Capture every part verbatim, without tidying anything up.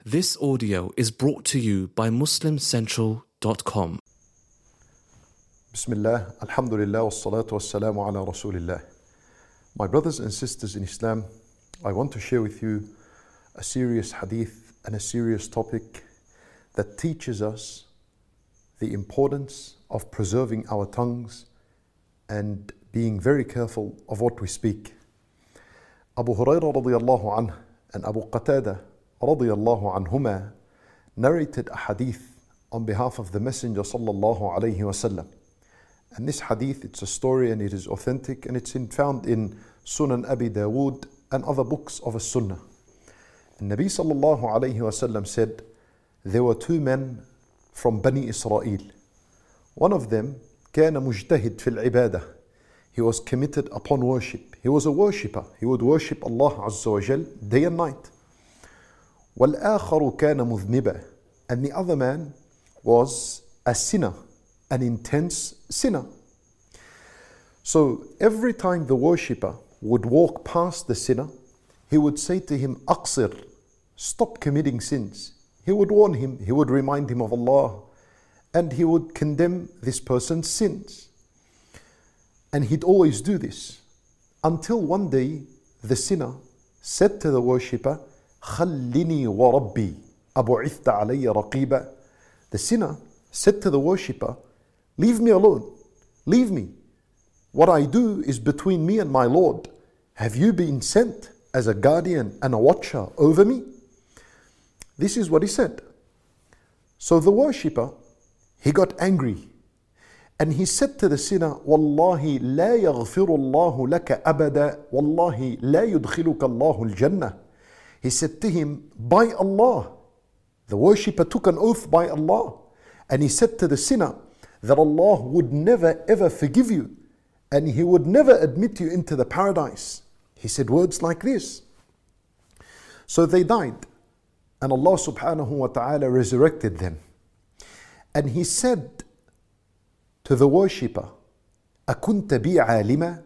This audio is brought to you by muslim central dot com. Bismillah, alhamdulillah, wassalatu wassalamu ala rasulillah. My brothers and sisters in Islam, I want to share with you a serious hadith and a serious topic that teaches us the importance of preserving our tongues and being very careful of what we speak. Abu Hurairah radiyallahu anhu and Abu Qatada radiyallahu anhuma narrated a hadith on behalf of the Messenger sallallahu alayhi wasallam. And this hadith, it's a story and it is authentic and it's in, found in Sunan Abi Dawood and other books of a Sunnah. And Nabi sallallahu alayhi wasallam said, there were two men from Bani Israel. One of them كان مجتهد في العبادة. He was committed upon worship. He was a worshipper. He would worship Allah Azza wa Jal day and night. وَالْآخَرُ كَانَ مُذْنِبًا. And the other man was a sinner, an intense sinner. So every time the worshipper would walk past the sinner, he would say to him, أَقْصِرْ, stop committing sins. He would warn him, he would remind him of Allah, and he would condemn this person's sins. And he'd always do this, until one day the sinner said to the worshipper, خَلِّنِي وَرَبِّي أَبُعِثْتَ عَلَيَّ رَقِيبًا. The sinner said to the worshipper, leave me alone, leave me. What I do is between me and my Lord. Have you been sent as a guardian and a watcher over me? This is what he said. So the worshipper, he got angry. And he said to the sinner, وَاللَّهِ لَا يَغْفِرُ اللَّهُ لَكَ أَبَدًا وَاللَّهِ لَا يُدْخِلُكَ اللَّهُ الْجَنَّةِ. He said to him, by Allah. The worshipper took an oath by Allah. And he said to the sinner that Allah would never ever forgive you. And He would never admit you into the paradise. He said words like this. So they died. And Allah subhanahu wa ta'ala resurrected them. And He said to the worshipper, أَكُنْتَ بِي عَالِمًا.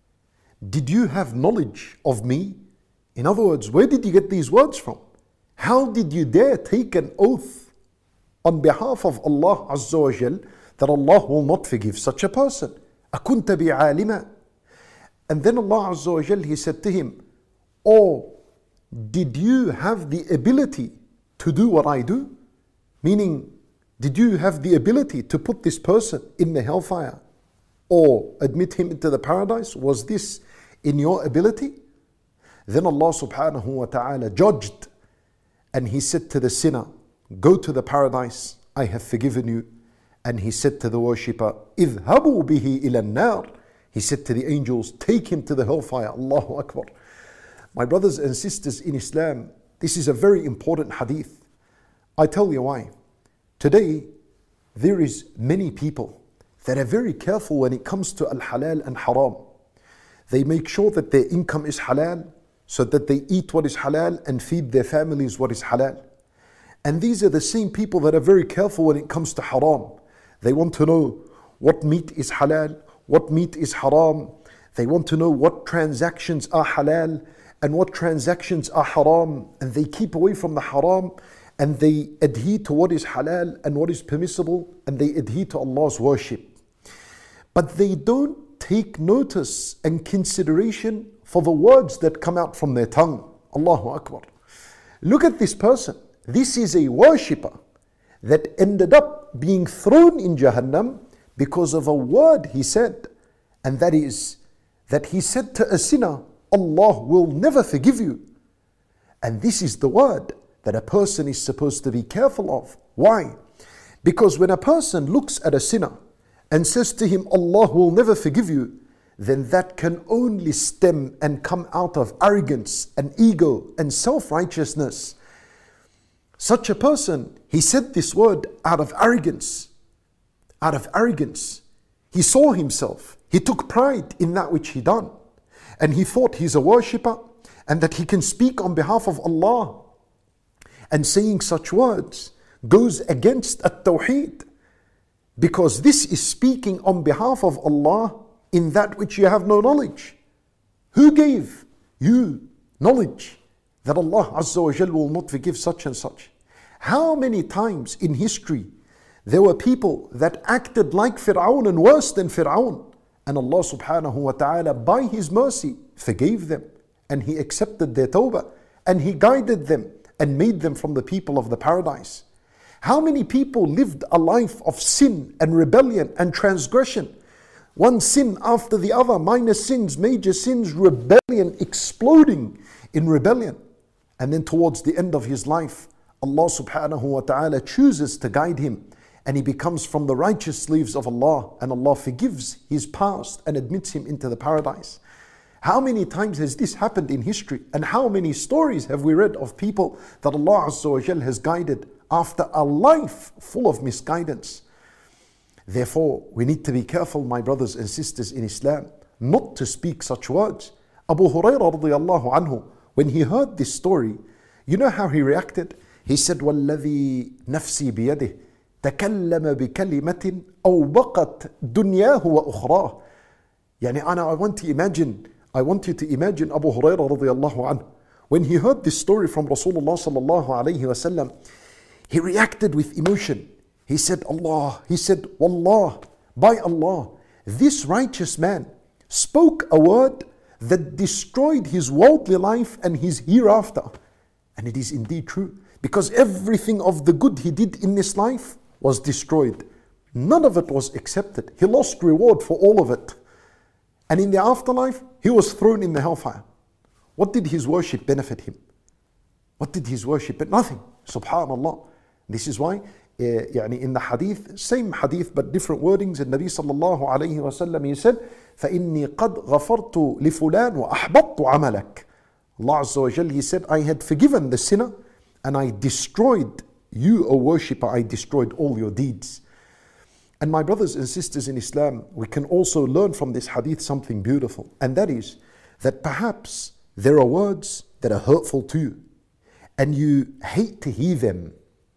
Did you have knowledge of me? In other words, where did you get these words from? How did you dare take an oath on behalf of Allah Azza wa Jal that Allah will not forgive such a person? أَكُنْتَ بِي عَالِمًا. And then Allah Azza wa Jal, He said to him, oh, did you have the ability to do what I do? Meaning, did you have the ability to put this person in the hellfire or admit him into the paradise? Was this in your ability? Then Allah subhanahu wa ta'ala judged and He said to the sinner, go to the paradise, I have forgiven you. And He said to the worshipper, اذهبوا به إلى النار. He said to the angels, take him to the hellfire. Allahu Akbar. My brothers and sisters in Islam, this is a very important hadith. I tell you why. Today, there is many people that are very careful when it comes to al-halal and haram. They make sure that their income is halal, so that they eat what is halal and feed their families what is halal. And these are the same people that are very careful when it comes to haram. They want to know what meat is halal, what meat is haram. They want to know what transactions are halal and what transactions are haram. And they keep away from the haram and they adhere to what is halal and what is permissible, and they adhere to Allah's worship. But they don't take notice and consideration for the words that come out from their tongue. Allahu Akbar. Look at this person. This is a worshipper that ended up being thrown in Jahannam because of a word he said. And that is that he said to a sinner, Allah will never forgive you. And this is the word that a person is supposed to be careful of. Why? Because when a person looks at a sinner and says to him, Allah will never forgive you, then that can only stem and come out of arrogance and ego and self-righteousness. Such a person, he said this word out of arrogance. Out of arrogance. He saw himself. He took pride in that which he done. And he thought he's a worshipper and that he can speak on behalf of Allah. And saying such words goes against at-tawheed. Because this is speaking on behalf of Allah in that which you have no knowledge. Who gave you knowledge that Allah Azza wa Jal will not forgive such and such. How many times in history there were people that acted like Fir'aun and worse than Fir'aun, and Allah subhanahu wa ta'ala by His mercy forgave them, and He accepted their tawbah, and He guided them and made them from the people of the paradise. How many people lived a life of sin and rebellion and transgression? One sin after the other, minor sins, major sins, rebellion, exploding in rebellion. And then towards the end of his life, Allah subhanahu wa ta'ala chooses to guide him, and he becomes from the righteous slaves of Allah, and Allah forgives his past and admits him into the paradise. How many times has this happened in history? And how many stories have we read of people that Allah Azza wa Jal has guided after a life full of misguidance? Therefore, we need to be careful, my brothers and sisters in Islam, not to speak such words. Abu Hurairah radiyallahu anhu, when he heard this story, you know how he reacted? He said, وَالَّذِي نَفْسِي بِيَدِهِ تَكَلَّمَ بِكَلِمَةٍ أَوْ بَقَتْ دُنْيَاهُ وَأُخْرَاهُ. Yani, Ana, I want to imagine, I want you to imagine Abu Hurairah radiyallahu anhu. When he heard this story from Rasulullah sallallahu alayhi wa sallam, he reacted with emotion. He said, Allah, he said, Wallah, by Allah, this righteous man spoke a word that destroyed his worldly life and his hereafter. And it is indeed true, because everything of the good he did in this life was destroyed. None of it was accepted. He lost reward for all of it. And in the afterlife, he was thrown in the hellfire. What did his worship benefit him? What did his worship benefit? Nothing. Subhanallah. This is why uh, in the hadith, same hadith but different wordings, and Nabi sallallahu alayhi wa sallam, he said, فَإِنِّي قَدْ غَفَرْتُ لِفُلَانِ وَأَحْبَطْتُ عَمَلَكَ. Allah Azza wa Jal, He said, I had forgiven the sinner and I destroyed you, O worshipper, I destroyed all your deeds. And my brothers and sisters in Islam, we can also learn from this hadith something beautiful, and that is that perhaps there are words that are hurtful to you and you hate to hear them,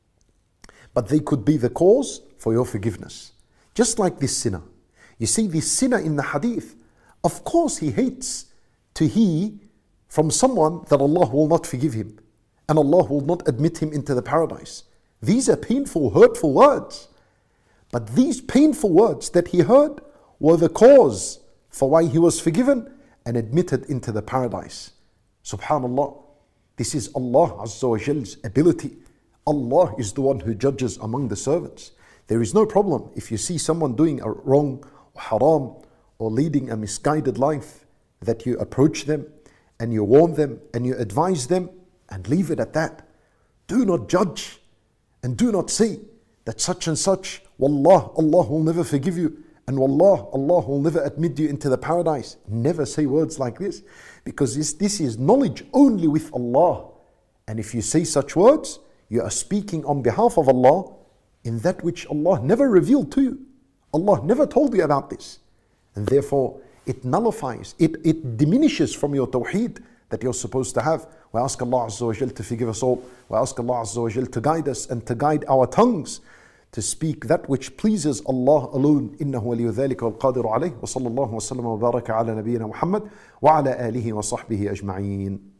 but they could be the cause for your forgiveness. Just like this sinner. You see, this sinner in the hadith, of course he hates to hear from someone that Allah will not forgive him and Allah will not admit him into the paradise. These are painful, hurtful words. But these painful words that he heard were the cause for why he was forgiven and admitted into the paradise. Subhanallah. This is Allah Azza wa Jal's ability. Allah is the one who judges among the servants. There is no problem if you see someone doing a wrong or haram or leading a misguided life, that you approach them and you warn them and you advise them and leave it at that. Do not judge and do not say that such and such, Wallah, Allah will never forgive you, and Wallah, Allah will never admit you into the paradise. Never say words like this, because this, this is knowledge only with Allah. And if you say such words, you are speaking on behalf of Allah in that which Allah never revealed to you. Allah never told you about this. And therefore, it nullifies, it, it diminishes from your tawheed that you're supposed to have. We ask Allah Azza wa Jal to forgive us all. We ask Allah Azza wa Jal to guide us and to guide our tongues to speak that which pleases Allah alone. إنه ولي ذلك والقادر عليه. وصلى الله وسلم وبارك على نبينا محمد وعلى آله وصحبه أجمعين.